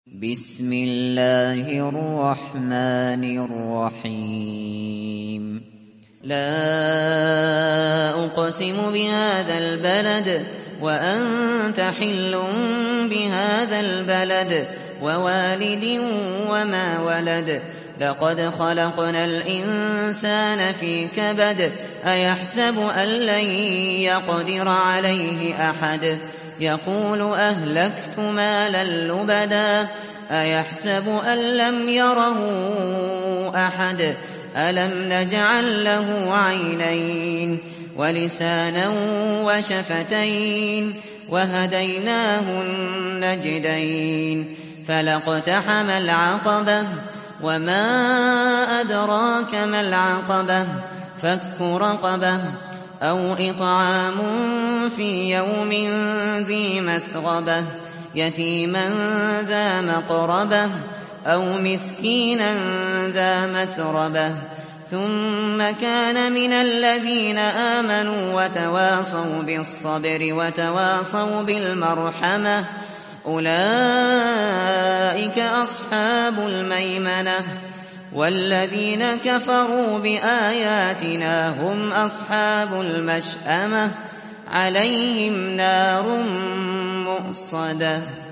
بسم الله الرحمن الرحيم لا أقسم بهذا البلد وأنت حل بهذا البلد ووالد وما ولد لقد خلقنا الإنسان في كبد أيحسب أن لن يقدر عليه أحد يقول أهلكت مالا لبدا أيحسب أن لم يره أحد ألم نجعل له عينين ولسانا وشفتين وهديناه النجدين فلاقتحم العقبة وما أدراك ما العقبة فك رقبة أو إطعام في يوم ذي مسغبة يتيما ذا مقربة أو مسكينا ذا متربة ثم كان من الذين آمنوا وتواصوا بالصبر وتواصوا بالمرحمة أولئك أصحاب الميمنة والذين كفروا بآياتنا هم أصحاب المشأمة عليهم نار مؤصدة